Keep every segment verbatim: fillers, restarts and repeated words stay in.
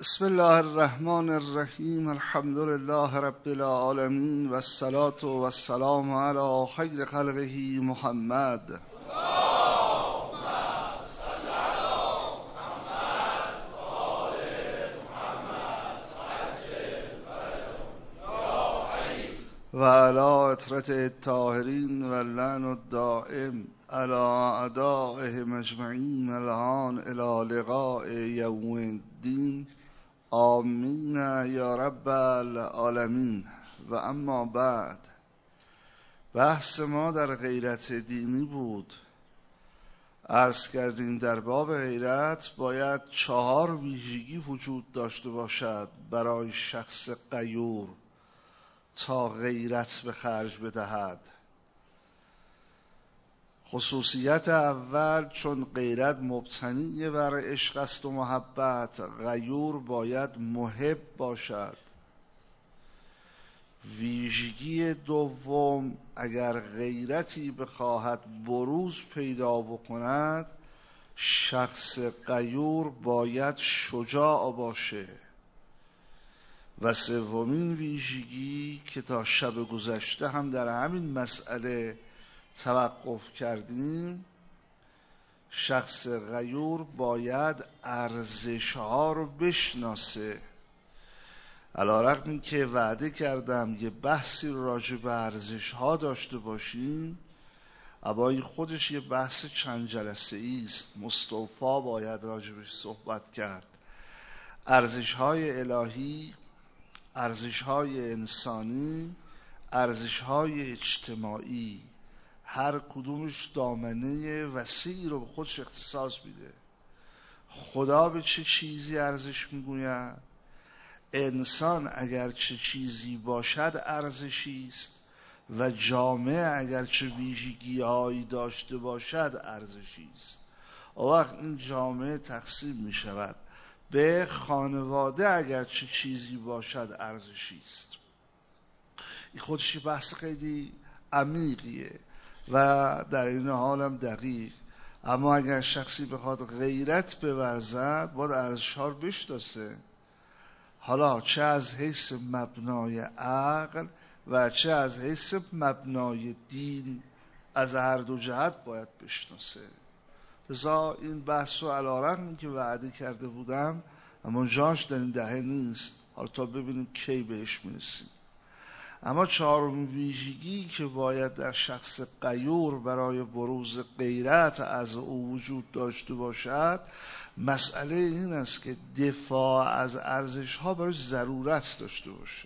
بسم الله الرحمن الرحیم. الحمد لله رب العالمین و الصلاة و السلام علی خیر خلقه محمد. و علی اطرت الطاهرین و اللعن الدائم علی اعدائهم اجمعین الان الی لقاء یوم الدین. آمین یا رب العالمین. و اما بعد، بحث ما در غیرت دینی بود. عرض کردیم در باب غیرت باید چهار ویژگی وجود داشته باشد برای شخص غیور تا غیرت به خرج بدهد. خصوصیت اول، چون غیرت مبتنی بر عشق است و محبت، غیور باید محب باشد. ویژگی دوم، اگر غیرتی بخواهد بروز پیدا بکند، شخص غیور باید شجاع باشه. و سومین ویژگی که تا شب گذشته هم در همین مسئله توقف کردیم، شخص غیور باید ارزش‌ها رو بشناسه. علی‌رغم این که وعده کردم یه بحثی راجع به ارزش‌ها داشته باشیم، اما این خودش یه بحث چند جلسه‌ای است. مستوفا باید راجعش صحبت کرد. ارزش‌های الهی، ارزش‌های انسانی، ارزش‌های اجتماعی، هر کدومش دامنه وسیعی رو به خودش اختصاص میده. خدا به چه چیزی ارزش میگوید؟ انسان اگر چه چیزی باشد ارزشی است و جامعه اگر چه ویژگی‌هایی داشته باشد ارزشی است. اون وقت این جامعه تقسیم میشود به خانواده اگر چه چیزی باشد ارزشی است. این خودش بحث خیلی عمیقیه و در این حال هم دقیق. اما اگر شخصی بخواد غیرت بورزد باید ارزش‌ها رو بشناسه، حالا چه از حیث مبنای عقل و چه از حیث مبنای دین، از هر دو جهت باید بشناسه. لذا این بحث رو علی‌رغم که وعده کرده بودم اما جاش در این دهه نیست، حالا تا ببینیم کی بهش میرسیم. اما چهارمین ویژگی که باید در شخص غیور برای بروز غیرت از او وجود داشته باشد، مسئله این است که دفاع از ارزش‌ها براش ضرورت داشته باشه،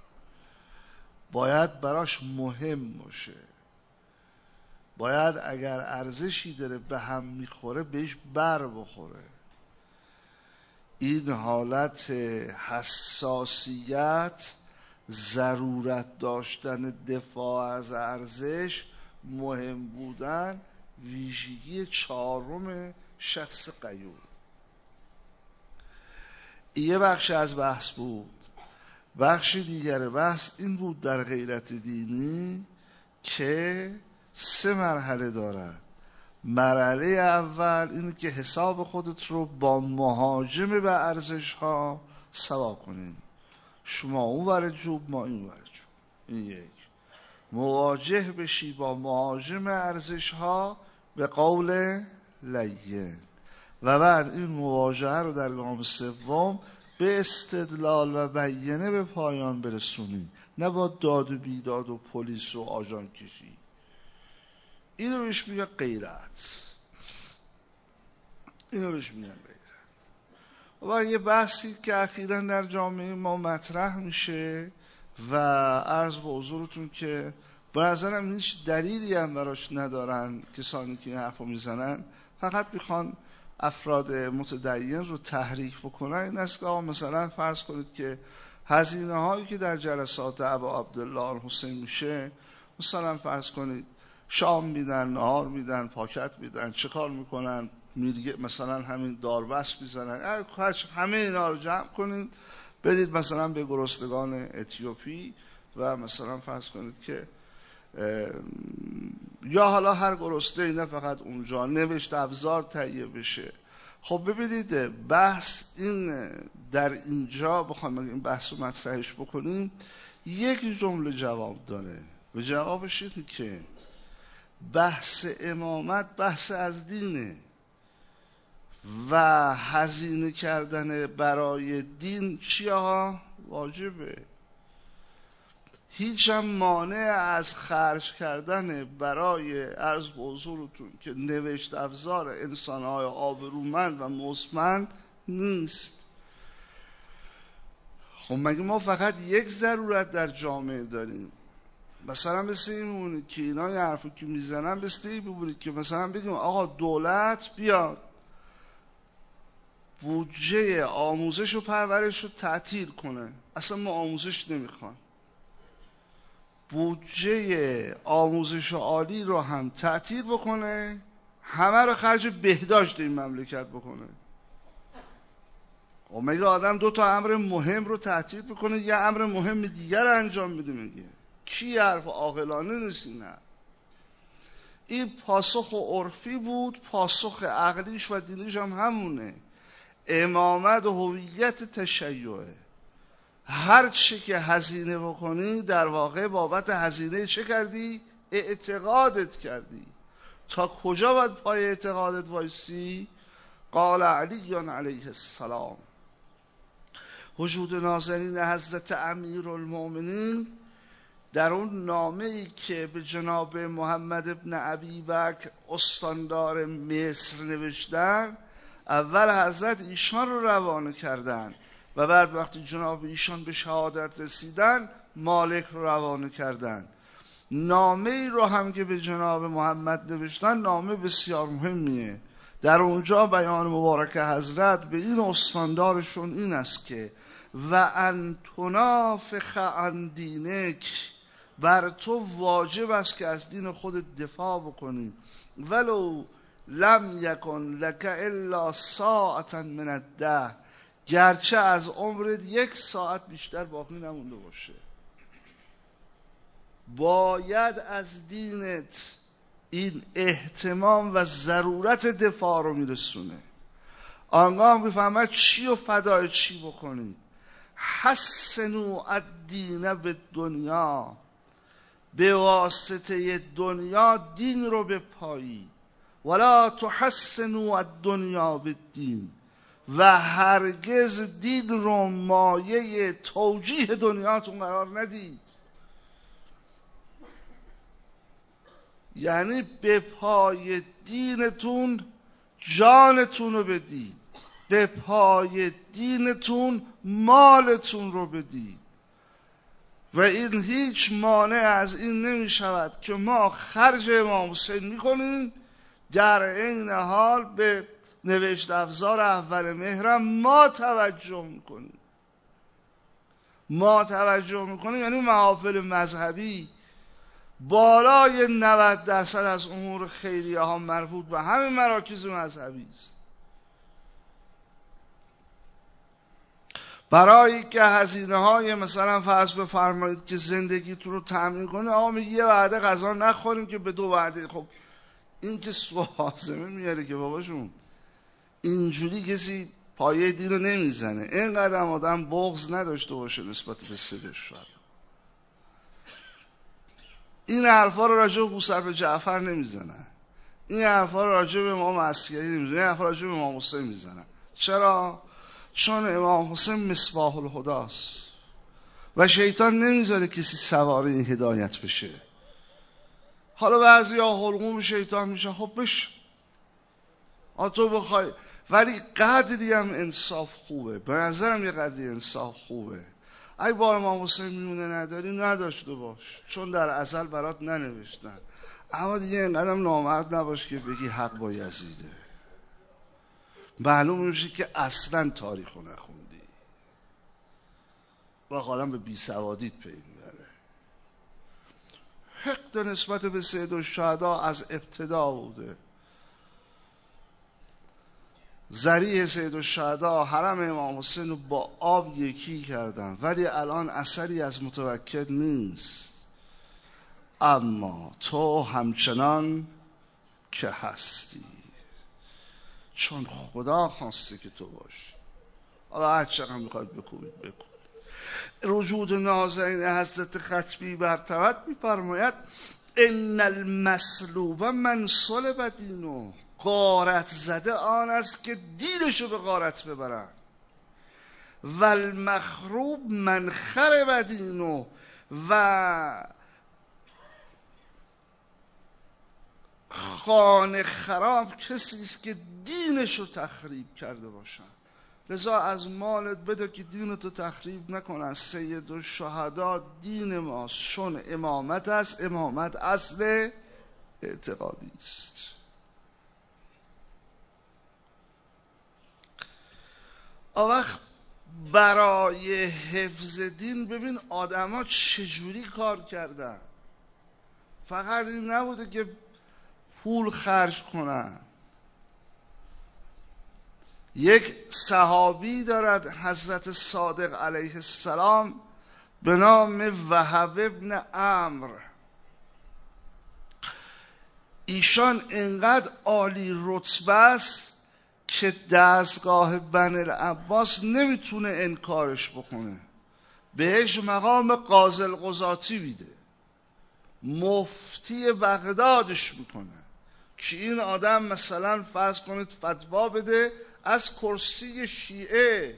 باید براش مهم باشه، باید اگر ارزشی داره به هم میخوره بهش بر بخوره. این حالت حساسیت، ضرورت داشتن دفاع از ارزش، مهم بودن، ویژگی چهارم شخص غیور. یه بخش از بحث بود. بخش دیگر بحث این بود در غیرت دینی که سه مرحله دارد. مرحله اول اینه که حساب خودت رو با مهاجم به ارزش ها سوا کنین. شما اون ور جوب، ما این ور جوب. این یک. مواجه بشی با مهاجم ارزش ها به قول لین و بعد این مواجهه رو در گام سوم به استدلال و بیانه به پایان برسونی، نه با داد و بیداد و پلیس و آژان کشی. این رو بهش میگه غیرت. این رو بهش میگه غیرت. و یه بحثی که اخیراً در جامعه ما مطرح میشه و عرض به حضورتون که به نظرم هیچ دلیلی هم براش ندارن کسانی که این حرفو میزنن، فقط میخوان افراد متدین رو تحریک بکنن. این است که مثلا فرض کنید که هزینه هایی که در جلسات ابا عبدالله الحسین میشه، مثلا فرض کنید شام میدن، نهار میدن، پاکت میدن، چه کار میکنن؟ میرگه مثلا همین داربست میزنن. همه اینا رو جمع کنید بدید مثلا به گرسنگان اتیوپی و مثلا فرض کنید که یا حالا هر گرسنه، نه فقط اونجا، نوشت افزار تهیه بشه خب ببینید بحث این در اینجا بخوایم این بحث رو مطرحش بکنیم یک جمله جواب داره و جوابش اینه که بحث امامت بحث از دینه و هزینه کردن برای دین چیه ها؟ واجبه. هیچ هم مانع از خرج کردن برای عرض به حضورتون که نوشت افزار انسانهای آبرومند و مستمند نیست. خب مگه ما فقط یک ضرورت در جامعه داریم؟ مثلا مثل این بمونید که اینا یه حرفی که میزنن مثل این بمونید که مثلا بگیم آقا دولت بیاد بودجه آموزش و پرورش رو تعطیل کنه، اصلا ما آموزش نمیخوان. بودجه آموزش عالی رو هم تعطیل بکنه، همه رو خرج بهداشت این مملکت بکنه. و مگه آدم دو تا امر مهم رو تعطیل بکنه یه امر مهم دیگر رو انجام بده؟ میگه کی حرف عاقلانه نیست؟ نه، این پاسخ عرفی بود، پاسخ عقلیش و دینیش هم همونه. امامت و هویت تشیعه. هر چی که هزینه بکنی در واقع بابت هزینه چه کردی؟ اعتقادت کردی. تا کجا باید پای اعتقادت وایسی؟ قال علی علیه السلام. وجود نازنین حضرت امیرالمومنین در اون نامه‌ای که به جناب محمد ابن ابی بکر استاندار مصر نوشتن، اول حضرت ایشان رو روانه کردن و بعد وقتی جناب ایشان به شهادت رسیدن مالک رو روانه کردن. نامه ای رو هم که به جناب محمد نوشتن نامه بسیار مهمیه. در اونجا بیان مبارک حضرت به این استاندارشون این است که و ان تنافخ عن دینک، بر تو واجب است که از دین خود دفاع بکنی، ولو لم یکن لک الا ساعتا من الدهر، گرچه از عمرت یک ساعت بیشتر باقی نمونده باشه. باید از دینت این اهتمام و ضرورت دفاع رو میرسونه. آنگاه هم بفهمد چی و فدای چی بکنی. حسنوا الدین به دنیا، به واسطه دنیا دین رو بپایی. ولا تحسنوا الدنیا بالدین، و هرگز دین رو مایه توجیه دنیاتون قرار ندید. یعنی به پای دینتون جانتون رو بدید، به پای دینتون مالتون رو بدید. و این هیچ مانع از این نمی شود که ما خرج امام حسین می کنیم، در این حال به نوشت افزار اول مهرم ما توجه می کنیم. ما توجه می کنیم یعنی محافل مذهبی بالای نود درصد از امور خیریه ها مربوط به همین مراکز مذهبی است. برای که هزینه های مثلا فرض بفرمایید که زندگیتون رو تامین کنه، آقا میگه یه وعده غذا نخوریم که به دو وعده. خب این که سوازمه میاره که باباشون اینجوری کسی پایه دین رو نمیزنه. اینقدر آدم بغض نداشته باشه نسبت به سید شهدا. این حرفا رو راجع به بوصرف جعفر نمیزنن، این حرفا رو راجع به امام عسکری نمیزنن، این حرفا راجع به امام حسین میزنن. چرا؟ چون امام حسین مصباح الهداست و شیطان نمیذاره کسی سوار این هدایت بشه. حالا بعضیا حلقوم شیطان میشه، خب بشه آ تو بخوای، ولی قدری هم انصاف خوبه. به نظرم یه قدری انصاف خوبه. ای با امام حسین میونه نداری نداشته باش، چون در ازل برات ننوشتن. اما دیگه اینقدرم نامرد نباش که بگی حق با یزیده. معلوم میشه که اصلا تاریخو نخوندی و حالا به بیسوادیت پی میبره. حقد نسبت به سید الشهدا از ابتدا بوده. ذریح سید الشهدا حرم امام حسین رو با آب یکی کردن، ولی الان اثری از متوکل نیست. اما تو همچنان که هستی، چون خدا خواسته که تو باشی. حالا هر چقدر میخواید بکنید بکن. وجود نازنین حضرت خطبی برتبط میفرماید ان المسلوب من صلب دینه، غارت زده آن است که دینشو به غارت ببرن. و المخروب من خرب دینه، و خانه خراب کسی است که دینشو تخریب کرده باشن. لذا از مالت بده که دینتو تخریب نکنن. سید الشهدا دین ماست، چون امامت است. امامت اصل اعتقادی است. آن وقت برای حفظ دین ببین آدم ها چجوری کار کردن. فقط این نبوده که پول خرج کنن. یک صحابی دارد حضرت صادق علیه السلام به نام وهب ابن عمرو. ایشان انقدر عالی رتبه است که دستگاه بنی العباس نمیتونه انکارش بکنه، بهش مقام قاضی القضاتی میده، مفتی بغدادش میکنه که این آدم مثلا فرض کنید فتوا بده از کرسی شیعه.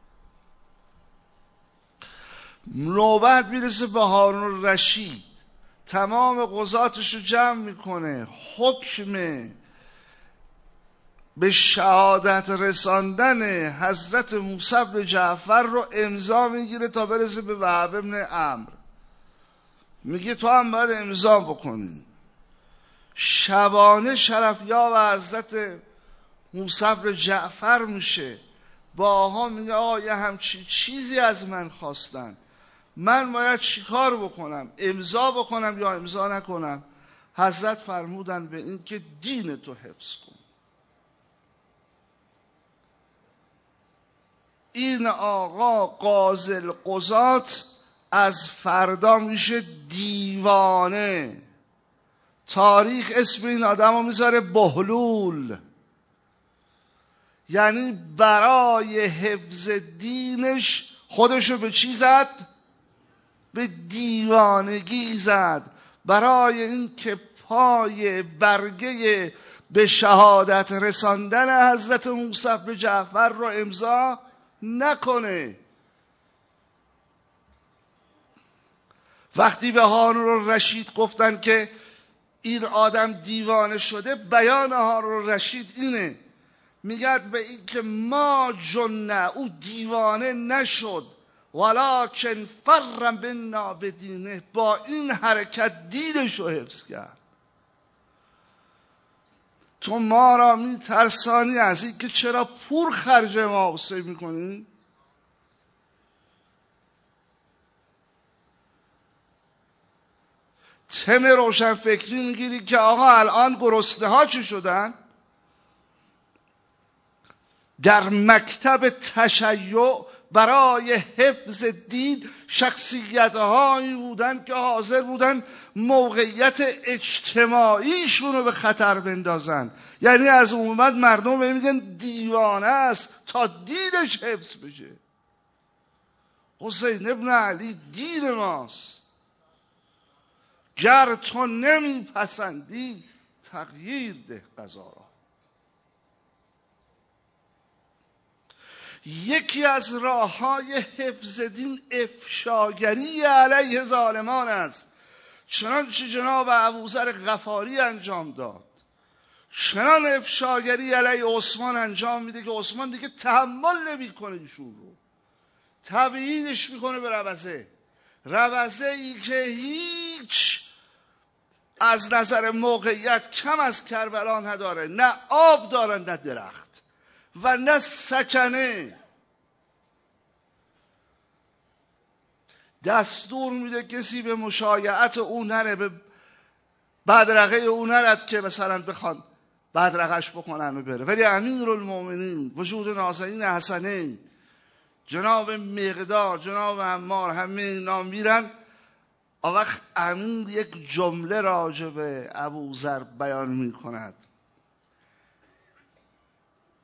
نوبت میرسه به هارون الرشید، تمام قضاتش رو جمع میکنه، حکم به شهادت رساندن حضرت موسی بن جعفر رو امضا میگیره تا برسه به وهب ابن عمرو. میگه تو هم باید امضا بکنی. شبانه شرفیاب حضرت موسی بن جعفر میشه، با آقا میگه آقا یه همچی چیزی از من خواستن، من باید چی کار بکنم؟ امضا بکنم یا امضا نکنم؟ حضرت فرمودن به این که دین تو حفظ کن. این آقا قاضی القضات از فردا میشه دیوانه. تاریخ اسم این آدم رو میذاره بهلول. یعنی برای حفظ دینش خودشو به چی زد؟ به دیوانگی زد. برای این که پای برگه به شهادت رساندن حضرت موسی بن جعفر رو امضا نکنه. وقتی به هارون الرشید گفتن که این آدم دیوانه شده، بیان هارون الرشید اینه، میگد به این که ما جنه، او دیوانه نشد، ولکن فر بنا بدینه، با این حرکت دینش رو حفظ کرد. تو ما را میترسانی از این که چرا پول خرج ما حسین میکنی؟ تم روشن فکری میگیری که آقا الان گرسنه ها چی شدن؟ در مکتب تشیع برای حفظ دین شخصیت هایی بودن که حاضر بودن موقعیت اجتماعیشون رو به خطر بندازن. یعنی از عمومت مردم میگن دیوانه است تا دینش حفظ بشه. حسین ابن علی دین ماست، گر تو نمیپسندی تغییر ده قضا را. یکی از راه‌های حفظ دین افشاگری علیه ظالمان است، چنانچه جناب ابوذر غفاری انجام داد. چنان افشاگری علیه عثمان انجام میده که عثمان دیگه تحمل نمیکنه ایشون رو، تبعیدش میکنه به روزه. روزه ای که هیچ از نظر موقعیت کم از کربلا نداره، نه آب داره نه درخت و نه سکنه. دستور میده کسی به مشایعت او نره، به بدرقه او نرد که مثلا بخوان بدرقش بکنن و بره. ولی امیرالمومنین وجود نازنین حسنین جناب مقداد، جناب عمار، همه اینا میرن. آن وقت امیر یک جمله راجع به ابوذر بیان میکند.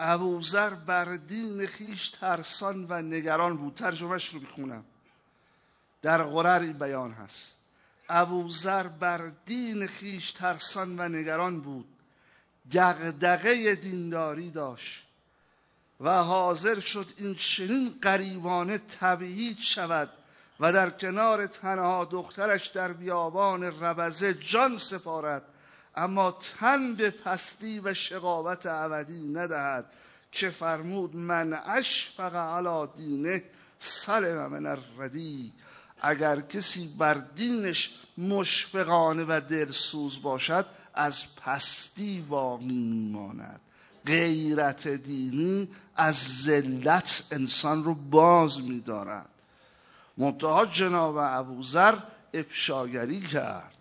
ابوذر بر دین خویش ترسان و نگران بود. ترجمهش رو میخونم، در غرر این بیان هست. ابوذر بر دین خویش ترسان و نگران بود، دغدغه دینداری داشت و حاضر شد این چنین غریبانه تبعید شود و در کنار تنها دخترش در بیابان ربزه جان سپارد، اما تن به پستی و شقاوت ابدی ندهد که فرمود من اشفق علی دینه سلم من الردی. اگر کسی بر دینش مشفقانه و دلسوز باشد از پستی باقی میماند. غیرت دینی از ذلت انسان رو باز می‌دارد. منتها جناب ابوذر افشاگری کرد.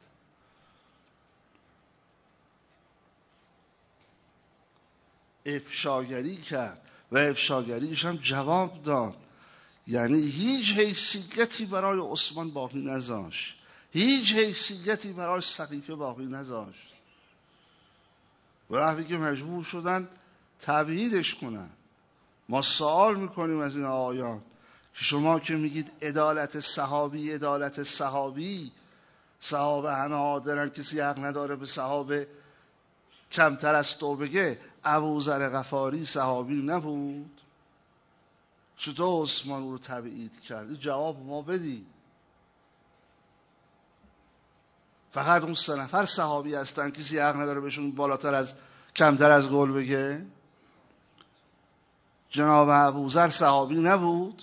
افشاگری کرد و افشاگریش هم جواب داد. یعنی هیچ حیثیتی برای عثمان باقی نذاشت، هیچ حیثیتی برای سقیفه باقی نذاشت. و وقتی که مجبور شدن تبعیدش کنن. ما سوال میکنیم از این آیات که شما که میگید عدالت صحابی عدالت صحابی، صحابه همه عادلن، کسی حق نداره به صحابه کمتر از تو بگه. ابوذر غفاری صحابی نبود؟ چطور عثمان رو تبعید کرد؟ جواب ما بدی. فقط اون سه نفر صحابی هستن، کسی حق نداره بهشون بالاتر از کمتر از قول بگه؟ جناب ابوذر صحابی نبود؟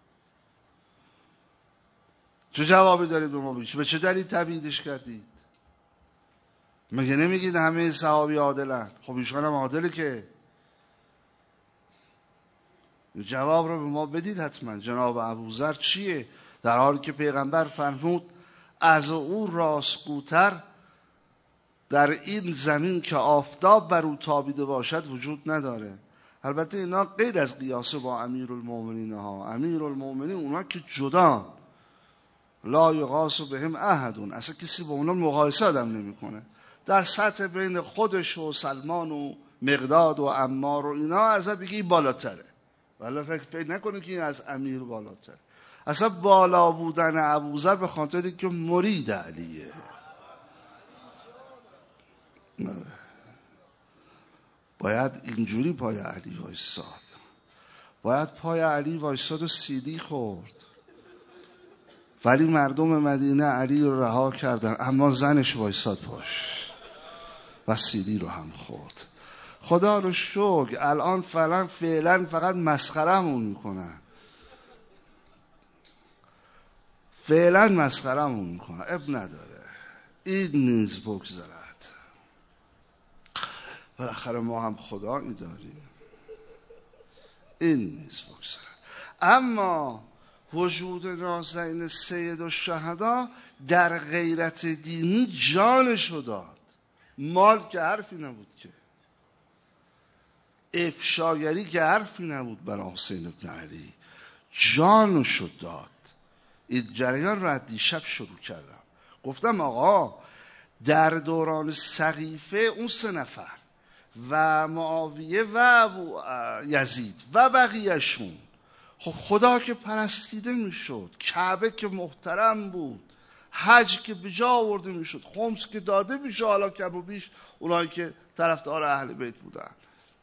چه جوابی دارید به ما بگید؟ به چه دلیل تبعیدش کردید؟ مگه نمیگید همه صحابی عادلن؟ خب ایشان هم عادله که. جواب رو به ما بدید حتما. جناب ابوذر چیه؟ در حالی که پیغمبر فرمود از او راستگوتر در این زمین که آفتاب بر او تابیده باشد وجود نداره. البته اینا غیر از قیاس با امیرالمومنین ها. امیرالمومنین اونا که جدا، لا یقاس بهم احد، اصلا کسی با اونا مقایسه آدم نمیکنه. در سطح بین خودش و سلمان و مقداد و عمار و اینا از بگی بالاتره، ولی فکر فکر نکنه که این از امیر بالاتره. اصلا بالا بودن ابوذر به خاطری که مرید علیه. باید اینجوری پای علی وایساد، باید پای علی وایساد و سیدی خورد. ولی مردم مدینه علی رو رها کردن، اما زنش وایساد پاش و سیدی رو هم خورد. خدا رو شکر الان فعلا فعلا فقط مسخره‌مون میکنن، فعلا مسخره‌مون میکنن. اب نداره، این نیز بگذرد. بالاخره ما هم خدایی داریم، این نیز بگذرد. اما وجود نازنین سید الشهدا در غیرت دینی جانشو داد. مال که حرفی نبود که، افشاگری که حرفی نبود برای حسین ابن علی، جانشو داد. این جریان را دیشب شروع کردم، گفتم آقا در دوران سقیفه اون سه نفر و معاویه و ابو یزید و بقیهشون، خب خدا که پرستیده میشد، کعبه که محترم بود، حج که به جا آورده میشد، خمس که داده میشه، حالا کم و بیش اونایی که طرفدار اهل بیت بودن،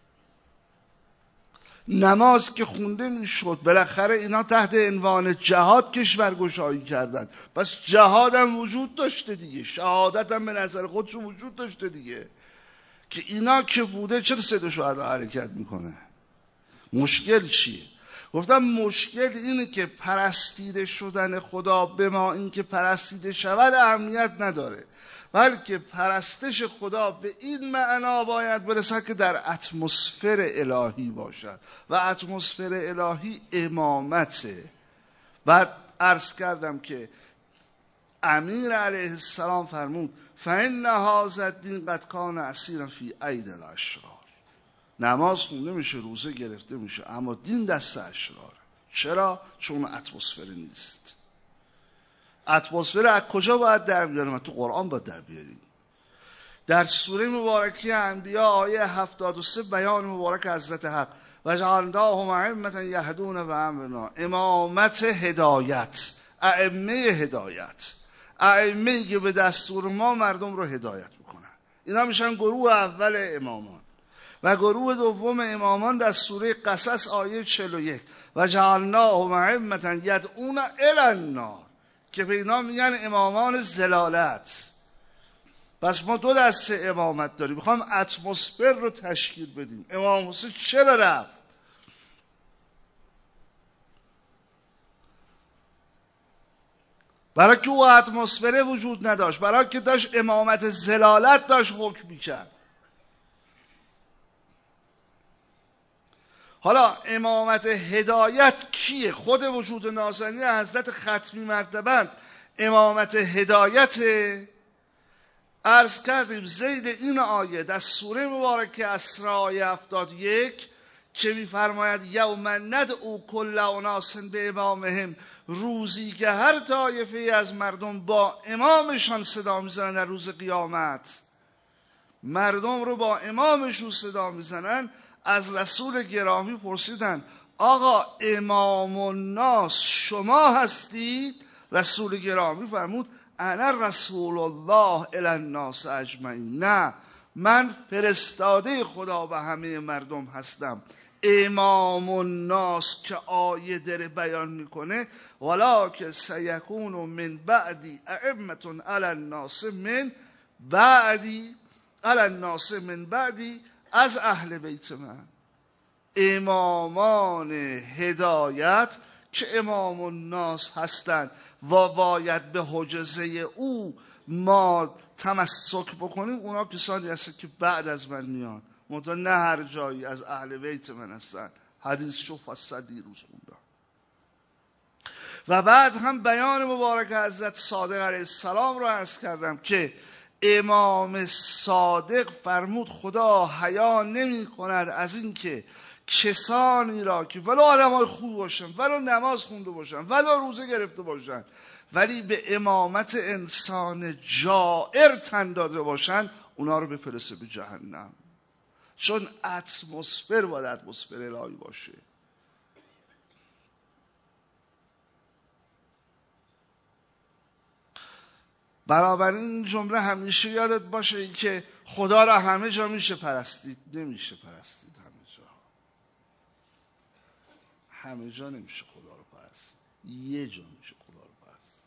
نماز که خونده میشد. بالاخره اینا تحت عنوان جهاد کشورگشایی کردن، پس جهاد هم وجود داشته دیگه، شهادت هم به نظر خودش وجود داشته دیگه. که اینا که بوده چرا سید شهدا حرکت میکنه؟ مشکل چیه؟ گفتم مشکل اینه که پرستیده شدن خدا به ما این که پرستیده شود اهمیت نداره، بلکه پرستش خدا به این معنا باید برسد که در اتمسفر الهی باشد و اتمسفر الهی امامته. بعد عرض کردم که امیر علیه السلام فرمود فإن هذا الدین قد کان اسیرا فی اید الاشرار. نماز خونده میشه، روزه گرفته میشه، اما دین دست اشراره. چرا؟ چون اتمسفر نیست. اتمسفر از کجا باید در بیاریم؟ تو قرآن باید در بیاریم. در سوره مبارکه انبیا آیه هفتاد و سه بیان مبارک حضرت حق و جعلناهم ائمة یهدون بامرنا، امامت هدایت، ائمه هدایت، ائمه‌ای که به دستور ما مردم رو هدایت میکنن. اینا میشن گروه اول امامان. و گروه دوم امامان در سوره قصص آیه چهل و یک و جعلناهم ائمة یدعون الی النار، که به اینا میگن امامان ضلالت. پس ما دو دسته امامت داریم. میخوام اتمسفر رو تشکیل بدیم. امام حسین چرا رفت؟ برای که او اتمسفر وجود نداشت، برای که داشت امامت ضلالت داشت حکم میکرد. حالا امامت هدایت کیه؟ خود وجود ناسنی حضرت ختمی مرتبه امامت هدایت. عرض کردیم زید این آیه در سوره مبارکه اسراء آیه هفتاد و یک که می‌فرماید یوم ندعو کل اناس به امامهم، روزی که هر طایفه از مردم با امامشان صدا میزنن. در روز قیامت مردم رو با امامشون صدا میزنن. از رسول گرامی پرسیدن آقا امام الناس شما هستید؟ رسول گرامی فرمود انا رسول الله الی الناس اجمعین، نه، من فرستاده خدا به همه مردم هستم. امام الناس که آیه داره بیان میکنه ولکن سیکون من بعدی ائمة علی الناس من بعدی علی الناس من بعدی از اهل بیت من. امامان هدایت که امام الناس هستند و باید به حجزه او ما تمسک بکنیم، اونا کسانی هستند که بعد از من میان، منتها نه هر جایی از اهل بیت من هستند. حدیث شو فصل دیروز خوندم. و بعد هم بیان مبارک حضرت صادق علیه السلام را عرض کردم که امام صادق فرمود خدا حیا نمی کند از این که کسانی را که ولو آدم های خوب باشن، ولو نماز خونده باشن، ولو روزه گرفته باشن، ولی به امامت انسان جائر تن داده باشن، اونا رو بفرسته به جهنم. چون اتمسفر باید اتمسفر الهی باشه. بنابراین این جمله همیشه یادت باشه این که خدا را همه جا میشه پرستید، نمیشه پرستید همه جا. همه جا نمیشه خدا رو پرستید، یه جا میشه خدا رو پرستید.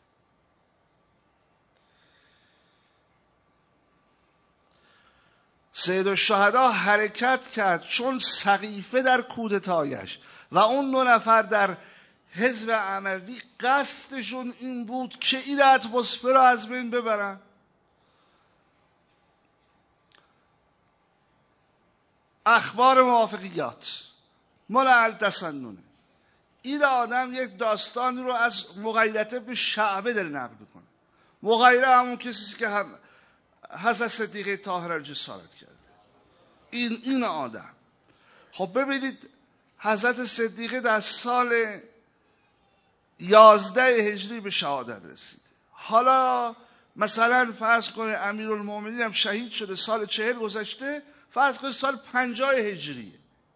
سید الشهدا حرکت کرد چون سقیفه در کودتایش و اون دو نفر در حزب اموی قصدشون این بود که این اتمسفر رو از بین ببرن. اخبار موافقیات مال التسننه. این آدم یک داستانی رو از مغیرة ابن شعبه داره نقل میکنه. مغیره همون کسی که هم حضرت صدیقه طاهره رو جسارت کرده. این این آدم، خب ببینید حضرت صدیقه در سال یازده هجری به شهادت رسید. حالا مثلا فرض کنه امیرالمومنین هم شهید شده سال چهل گذشته، فرض کنه سال پنجاه هجریه.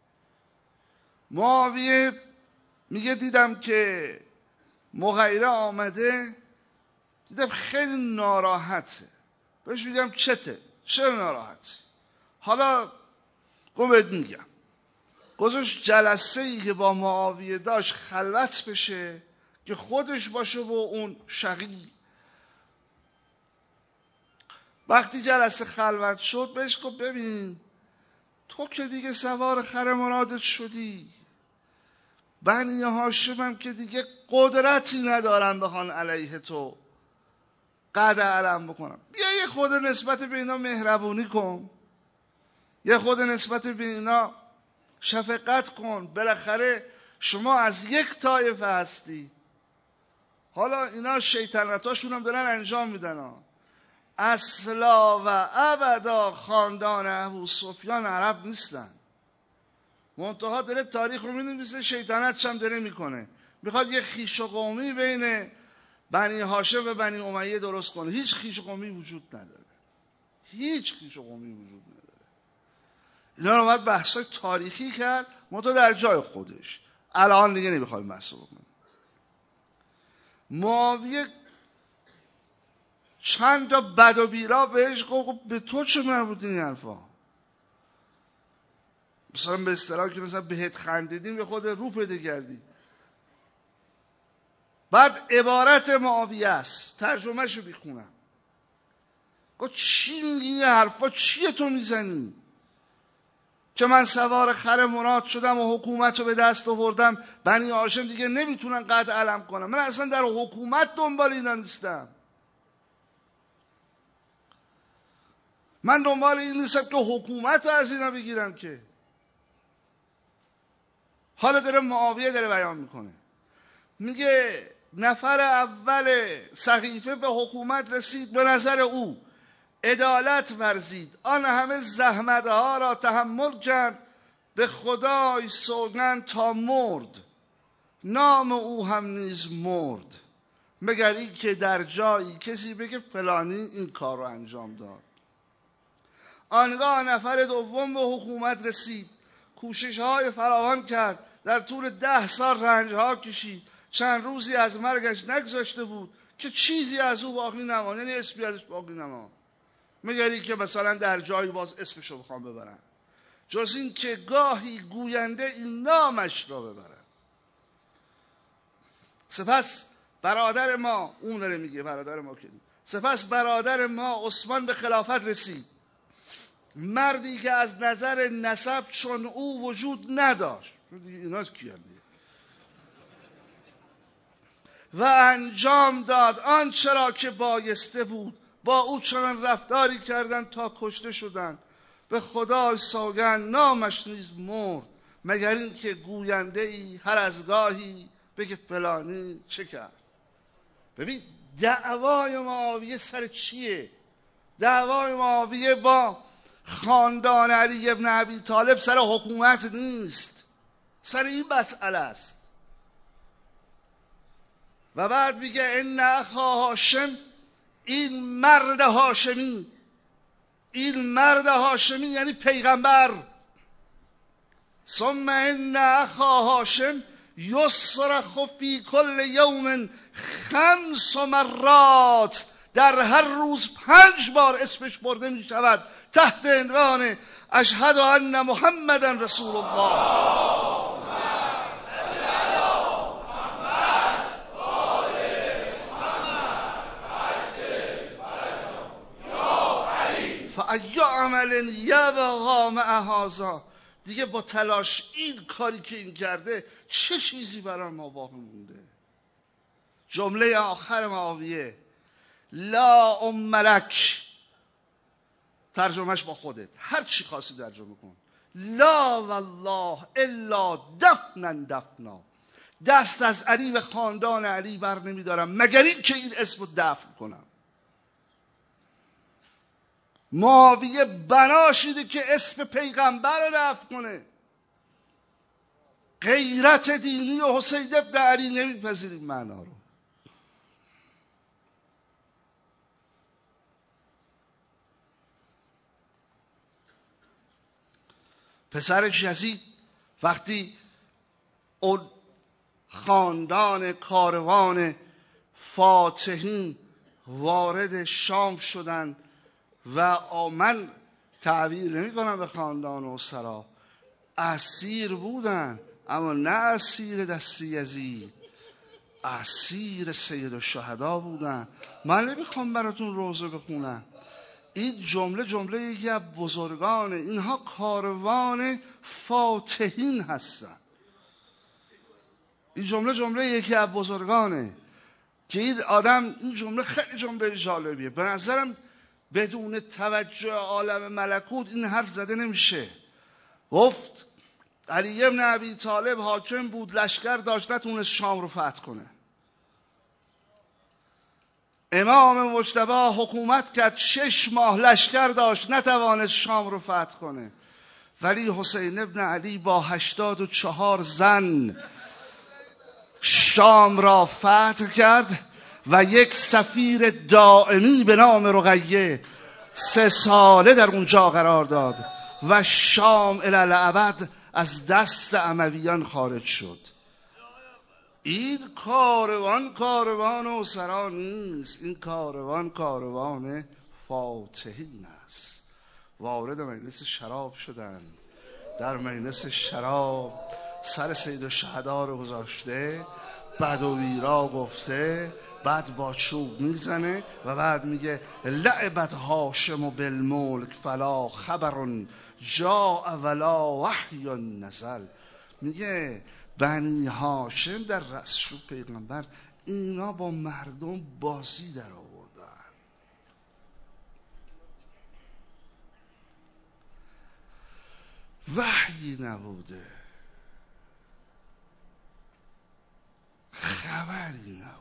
معاویه میگه دیدم که مغیره آمده، دیدم خیلی ناراحته. بهش میگم چته؟ چرا ناراحتی؟ حالا گفت میگم. گذاشت جلسه ای که با معاویه داشت خلوت بشه که خودش باشه و اون شقی. وقتی جلسه خلوت شد بهش گفت ببین تو که دیگه سوار خر مرادت شدی، بنی هاشم هم که دیگه قدرتی ندارن بخوان علیه تو قد علم بکنم. بیا یه خود نسبت به اینا مهربونی کن، یه خود نسبت به اینا شفقت کن. بالاخره شما از یک طایفه هستی. حالا اینا شیطنتاشون هم دارن انجام میدن ها. اصلا و ابدا خاندان ابو سفیان عرب نیستن. منتها داره تاریخ رو مینویسه، شیطنتش هم داره میکنه. میخواد یه خیش و قومی بین بنی هاشم و بنی امیه درست کنه. هیچ خیش و قومی وجود نداره. هیچ کیش قومی وجود نداره. اینا رو باید بحثای تاریخی کرد، منتها در جای خودش. الان دیگه نمیخوایم بحث بکنیم. معاویه چند تا بد و بیرا بهش گفت به تو چه مربوطه این حرفا؟ مثلا به اصطلاح که مثلا بهت خندیدیم به خود رو پیدا کردی. بعد عبارت معاویه است، ترجمه شو بیخونم. گفت چی میگی این حرفا؟ چیه تو میزنی؟ که من سوار خر مراد شدم و حکومت رو به دست آوردم، بنی هاشم دیگه نمیتونن قد علم کنم. من اصلا در حکومت دنبال اینا نیستم. من دنبال این نیستم که حکومت رو از اینا بگیرم. که حالا داره معاویه داره بیان میکنه، میگه نفر اول صحیفه به حکومت رسید، به نظر او عدالت ورزید، آن همه زحمت ها را تحمل کرد، به خدای سوگند تا مرد، نام او هم نیز مرد، مگر این که در جایی کسی بگه فلانی این کار رو انجام داد. آنگاه نفر دوم به حکومت رسید، کوشش های فراوان کرد، در طول ده سال رنج ها کشید، چند روزی از مرگش نگذاشته بود که چیزی از او باقی نماند، یعنی اسمی ازش باقی نماند، مگر این که مثلا در جایی باز اسمشو بخوام ببرن، جز این که گاهی گوینده این نامش را ببرن. سپس برادر ما، اون داره میگه برادر ما که سپس برادر ما عثمان به خلافت رسید، مردی که از نظر نسب چون او وجود نداشت. اینا کیه؟ و انجام داد آنچه را که بایسته بود، با او چنان رفتاری کردند تا کشته شدند، به خدای سوگند نامش نیز مرد، مگر این که گوینده ای هر از گاهی بگه فلانی چه کرد. ببین دعوای معاویه سر چیه؟ دعوای معاویه با خاندان علی ابن ابی طالب سر حکومت نیست، سر این مسئله است. و بعد میگه ان اخا هاشم، این مرد هاشمی، این مرد هاشمی یعنی پیغمبر. ثم ان اخا هاشم یصرخ فی کل یوم خمس مرات، در هر روز پنج بار اسمش برده می شود تحت عنوان اشهد ان محمدا رسول الله. فأی عمل یبقی مع هذا، دیگه با تلاش این کاری که این کرده چه چیزی برای ما باقی مونده؟ جمله آخر معاویه لا ام لک، ترجمهش با خودت هر چی خواستی ترجمه کن. لا والله الا دفنا دفنا، دست از علی و خاندان علی بر نمیدارم مگر این که این اسم رو دفن کنم. معاویه بنا شده که اسم پیغمبر رو دفن کنه. غیرت دینی و حسین ابن علی نمیپذیریم معنا رو. پسرش یزید وقتی اون خاندان کاروان فاتحین وارد شام شدند و من تعبیر نمی کنم به خاندان اسرا، اسیر بودن، اما نه اسیر دست یزید، اسیر سید الشهدا بودن. من نمیخوام براتون روزه بخونم، این جمله جمله یکی از بزرگانه، اینها کاروان فاتحین هستن. این جمله جمله یکی از بزرگانه که این آدم، این جمله خیلی جمله جالبیه. به نظرم بدون توجه عالم ملکوت این حرف زده نمیشه. گفت علی ابن ابی طالب حاکم بود، لشکر داشت، نتونست شام رو فتح کنه. امام مجتبی حکومت کرد، شش ماه لشکر داشت، نتوانست شام رو فتح کنه. ولی حسین ابن علی با هشتاد و چهار زن شام را فتح کرد و یک سفیر دائمی به نام رقیه سه ساله در اونجا قرار داد و شام الالعبد از دست امویان خارج شد. این کاروان کاروان اسرا نیست، این کاروان کاروان فاتحین است. وارد مجلس شراب شدن، در مجلس شراب سر سید الشهدا رو گذاشته، بدوی را گفته، بعد با چوب میزنه و بعد میگه لعبت هاشم بالملک فلا خبر جاء ولا وحی نزل. میگه بنی هاشم در رأسشون پیغمبر، اینا با مردم بازی در آوردن. وحی نبوده، خبری نبود.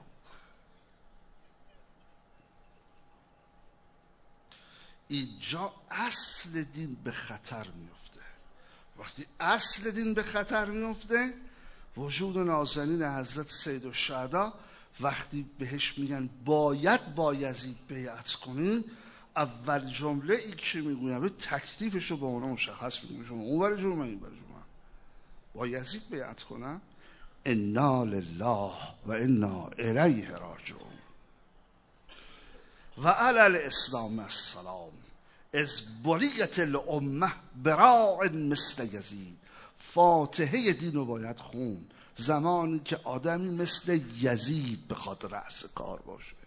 اینجا اصل دین به خطر میفته. وقتی اصل دین به خطر میفته، وجود نازنین حضرت سید الشهدا وقتی بهش میگن باید با یزید بیعت کنین، اول جمله ای که میگویم به تکلیفش رو به اونا مشخص میگویم. شما اون ور جمعه این ور جمعه با یزید بیعت کنن، انا لله و انا الیه راجعون. و علی الاسلام السلام از بلیت الامه براع مثل یزید. فاتحه دین رو باید خون زمانی که آدمی مثل یزید بخواد رأس کار باشه.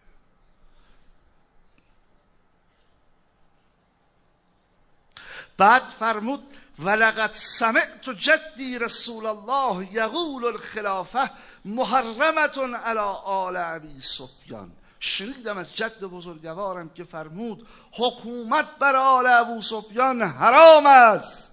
بعد فرمود ولقد سمعت جدی رسول الله یقول الخلافه محرمت علی آل ابی سفیان. شنیدم از جد بزرگوارم که فرمود حکومت بر آل ابو سفیان حرام است.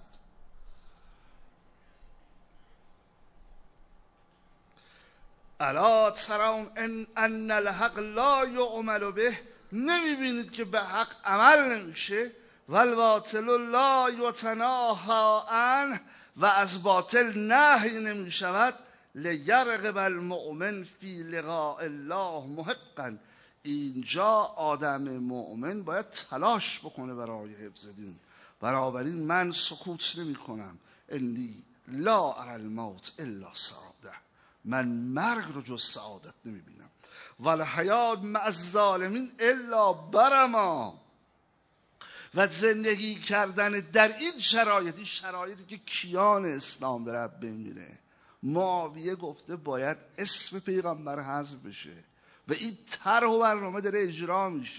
الا ترون ان ان الحق لا یعمل به. نمیبینید که به حق عمل نمیشه؟ والباطل لا یتناهی عنه. و از باطل نهی نمیشود. لیرغب المؤمن فی لقاء الله محقا. اینجا آدم مؤمن باید تلاش بکنه برای حفظ دین. بنابراین من سکوت نمی کنم. انی لا اری الموت الا سعاده. من مرگ رو جز سعادت نمی بینم. والحیات مع الظالمین الا برما. و زندگی کردن در این شرایطی، شرایطی که کیان اسلام داره بمیره. معاویه گفته باید اسم پیغمبر حذف بشه و این طرح و برنامه داره اجرا میشه.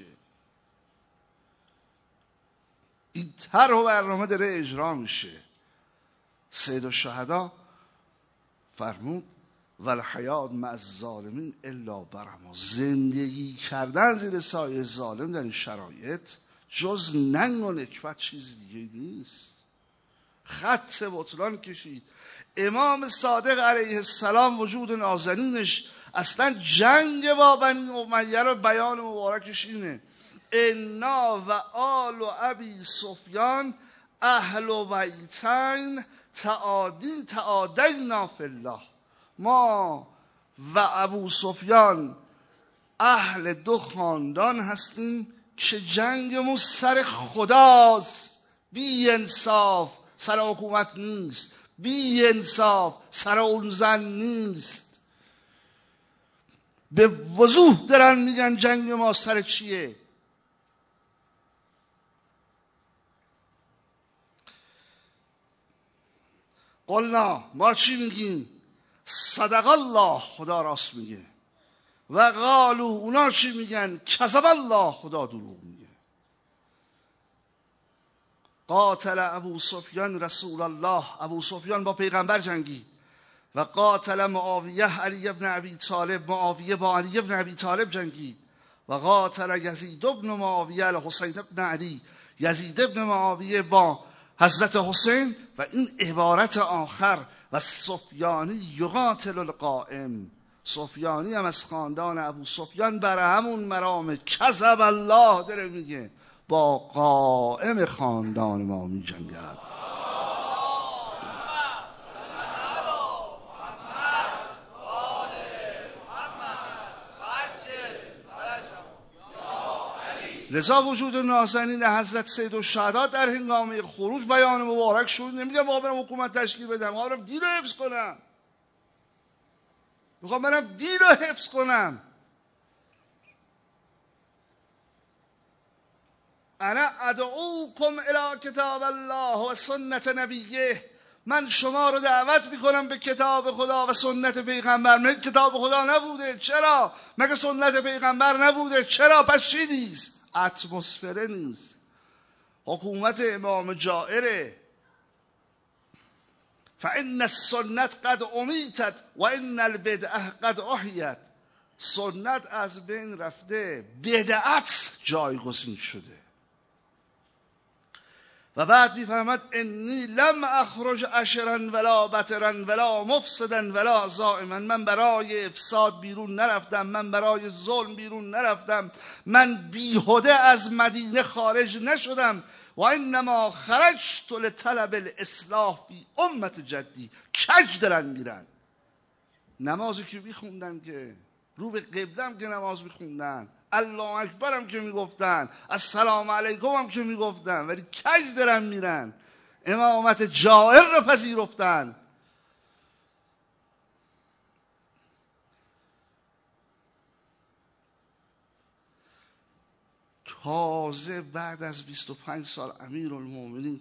این طرح و برنامه داره اجرا میشه. سید الشهدا فرمود والحیات مع الظالمین الا برما. زندگی کردن زیر سایه ظالم در این شرایط جز ننگ و نکبت چیز دیگه نیست. خط بطلان کشید. امام صادق علیه السلام وجود نازنینش اصلا جنگ با بنی امیه رو بیان مبارکش اینه انا و آل و ابی سفیان اهل بیتین تعادی تعادینا فی الله. ما و ابو سفیان اهل دو خاندان هستیم که جنگمون سر خداست. بی انصاف سر حکومت نیست، بی انصاف سر اون زن نیست. به وضوح دارن میگن جنگ ما سر چیه. قلنا ما چی میگیم؟ صدق الله، خدا راست میگه. و قالو اونا چی میگن؟ کذب الله، خدا دروغ میگه. قاتل ابو سفیان رسول الله. ابو سفیان با پیغمبر جنگید. و قاتل معاویه علی ابن ابی طالب. معاویه با علی ابن ابی طالب جنگید. و قاتل یزید ابن معاویه الحسین ابن علی. یزید ابن معاویه با حضرت حسین. و این عبارت آخر و سفیانی یقاتل القائم. سفیانی هم از خاندان ابو سفیان بر همون مرام کذب الله داره میگه با قائم خاندان ما می جنگد. لذا وجود نازنین حضرت سید الشهدا در هنگام خروج بیان مبارک شد. نمیگم ما برم حکومت تشکیل بدم، ما برم دین رو حفظ کنم، میخوام برم دین رو حفظ کنم. انا ادعوکم الی کتاب الله و سنت نبیه، من شما رو دعوت میکنم به کتاب خدا و سنت پیغمبر. مگه کتاب خدا نبوده؟ چرا؟ مگه سنت پیغمبر نبوده؟ چرا؟ پس چی نیست؟ اتمسفره نیست، حکومت امام جائره. فان السنت قد امیتت و ان البدعه قد احیت. سنت از بین رفته، بدعت جایگزین شده. و بعد میفرماد انی لم اخرج اشرا ولا بطرا ولا مفسدا ولا زائما. من برای افساد بیرون نرفتم، من برای ظلم بیرون نرفتم، من بیهوده از مدینه خارج نشدم. و انما خرجت لطلب الاصلاح فی امت جدی. کج دارن میرن، نمازی که میخوندن که رو به قبله هم که نماز میخوندن، الله اکبر هم که میگفتن، السلام علیکم هم که میگفتن، ولی کج دارن میرن، امامت جائر رو پذیرفتن. تازه بعد از بیست و پنج سال امیرالمومنین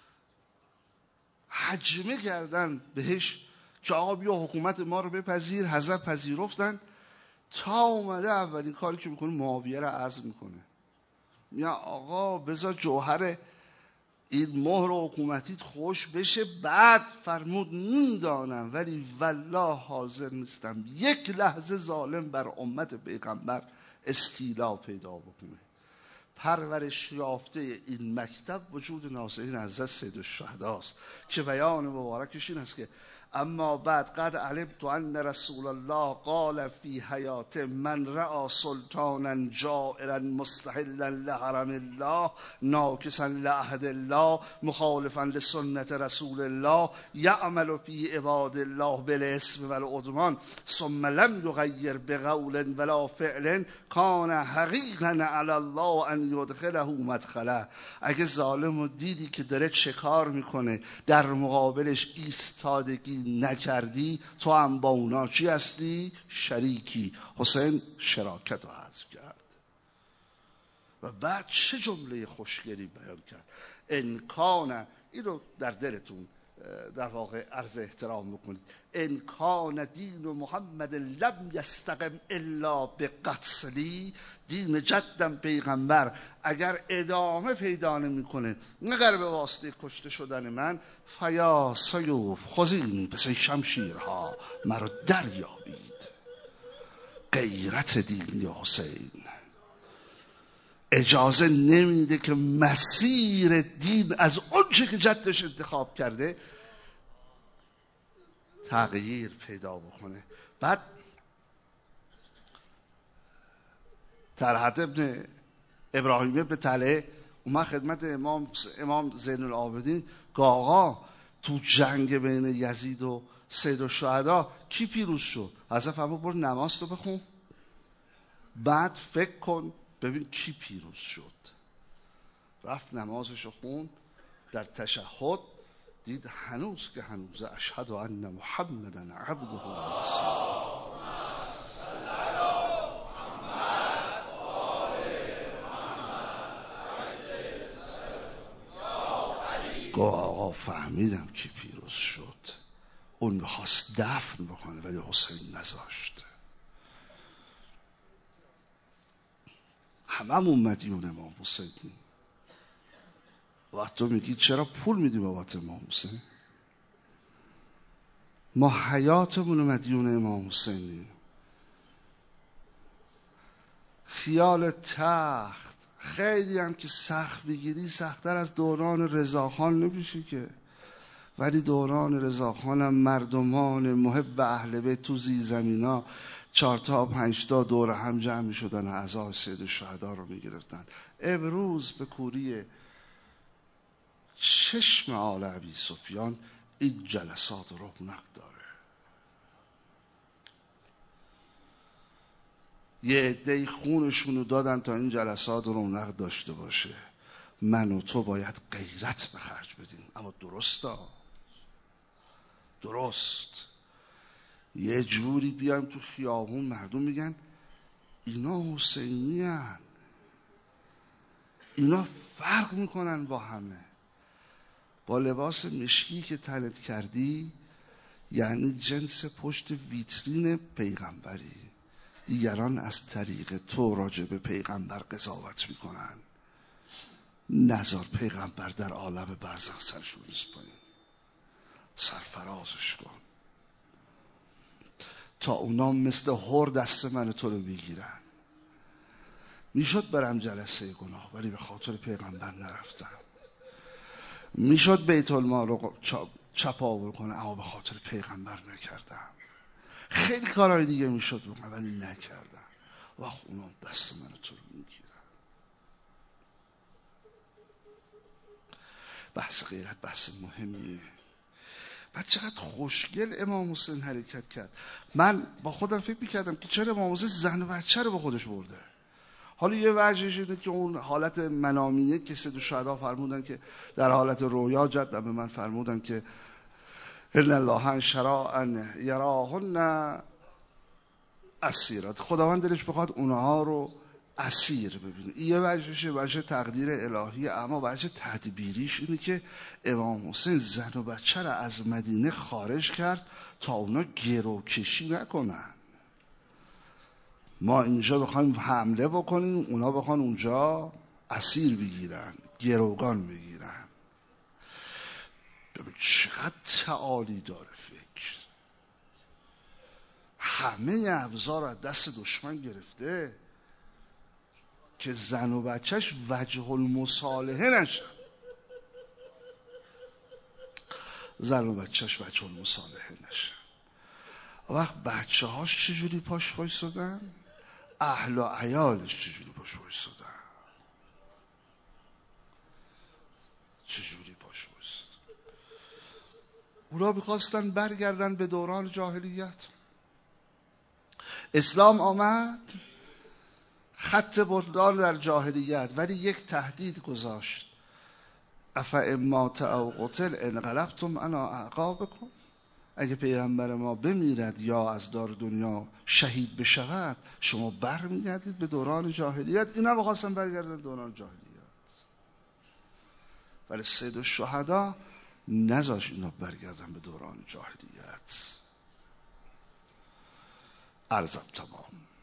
هجمه کردن بهش که آقا بیا حکومت ما رو بپذیر. حضرت پذیرفتن. تا اومده اولین کاری که میکنه معاویه رو عزل میکنه. میگه آقا بذار جوهر این مهر حکومتیت خوش بشه. بعد فرمود میدانم ولی والله حاضر نیستم یک لحظه ظالم بر امت پیغمبر استیلا پیدا بکنه. پرورش یافته این مکتب وجود نازنین حضرت سید الشهداست که بیان مبارکش این است که اما بعد قد علمت ان رسول الله قال فی حیات من رأى سلطانا جائرا مستحلا لحرم الله ناکسا لعهد الله مخالفا لسنت رسول الله یعمل فی عباد الله بالاسم والعدوان ثم لم یغیر بقول ولا فعل کان حقیقا علی الله ان یدخله مدخله. اگه ظالم رو دیدی که داره چه کار میکنه، در مقابلش ایستادگی نکردی، تو هم با اونا چی هستی؟ شریکی. حسین شراکت رو حذف کرد و بعد چه جمله خوشگلی بیان کرد. انکان، این رو در دلتون در واقع عرض احترام بکنید. انکان دین محمد لم یستقم الا به قتلی. دین جدم پیغمبر اگر ادامه پیدا نمیکنه مگر به واسطه کشته شدن من، فیا سیوف خذینی، پس این شمشیرها مرا دریابید. غیرت دین حسین اجازه نمیده که مسیر دین از اونچه که جدش انتخاب کرده تغییر پیدا بکنه. بعد طلحه ابن ابراهیم ابن طلحه اومد خدمت امام امام زین العابدین که آقا تو جنگ بین یزید و سید الشهدا کی پیروز شد؟ حضرت فرمود برو نماز تو بخون، بعد فکر کن ببین کی پیروز شد. رفت نمازشو خون، در تشهد دید هنوز که هنوز اشهد ان محمدن عبده و رسوله. گفت آقا فهمیدم کی پیروز شد. اون میخواست دفن بکنه ولی حسین نذاشت. هممون مدیون امام حسینی. و تو میگی چرا پول میدیم بابت امام حسین؟ ما حیاتمون مدیون امام حسینی. خیال تخت خیلی هم که سخت بگیری سخت‌تر از دوران رضاخان نمیشه که، ولی دوران رضاخان هم مردمان محب اهل بیت تو زیر زمینا چهار تا پنج تا دور هم جمع می شدن و اعضای سید الشهدا رو می گرفتن. امروز به کوری چشم آل ابی سفیان این جلسات رونق داره. یه عده‌ای خونشونو دادن تا این جلسات رونق داشته باشه. من و تو باید غیرت به خرج بدیم. اما درستا درست یه جوری بیایم تو خیابون مردم میگن اینا حسینی هن. اینا فرق میکنن با همه. با لباس مشکی که تنت کردی یعنی جنس پشت ویترین پیغمبری. دیگران از طریق تو راجع به پیغمبر قضاوت میکنن. نذار پیغمبر در عالم برزخ سرشو بریز پایین. سرفرازش کن تا اونا مثل هر دست من تو رو بگیرن. میشد برم جلسه گناه ولی به خاطر پیغمبر نرفتم. میشد بیت المال رو چپاول کنم اما به خاطر پیغمبر نکردم. خیلی کارهای دیگه میشد بکنم ولی نکردم. وقت اونا دست من تو رو میگیرن. بحث غیرت بحث مهمیه. بعد چقدر خوشگل امام حسین حرکت کرد. من با خودم فکر میکردم که چرا امام حسین زن و بچه رو به خودش برده. حالا یه وجهش اینه که اون حالت منامیه که سید الشهدا فرمودن که در حالت رویا جدن به من فرمودن که ان الله شرع ان یراهن اسیرات. خداوند دلش بخواد اونها رو اسیر ببینه. این یه وجهش وجه تقدیر الهی. اما وجه تدبیریش اینه که امام حسین زن و بچه رو از مدینه خارج کرد تا اونا گروکشی نکنن. ما اینجا بخوایم حمله بکنیم اونا بخوان اونجا اسیر بگیرن گروگان بگیرن. ببین چقدر تعالی داره فکر. همه ابزار از دست دشمن گرفته که زن و بچهش وجه المصالحه نشن. زن و بچهش وجه المصالحه نشن. وقت بچه هاش چجوری پاش وایسادن؟ اهل و عیالش چجوری پاش وایسادن؟ چجوری پاش وایسادن؟ اونا میخواستن برگردن به دوران جاهلیت. اسلام آمد خط بردار در جاهلیت ولی یک تهدید گذاشت. افا امات او قتل انقلبتم علی اعقابکم. اگه پیغمبر ما بمیرد یا از دار دنیا شهید بشود شما برمیگردید به دوران جاهلیت. اینا می‌خواستن برگردن دوران جاهلیت ولی سید الشهدا نذاش اینا برگردن به دوران جاهلیت. عرضم تمام.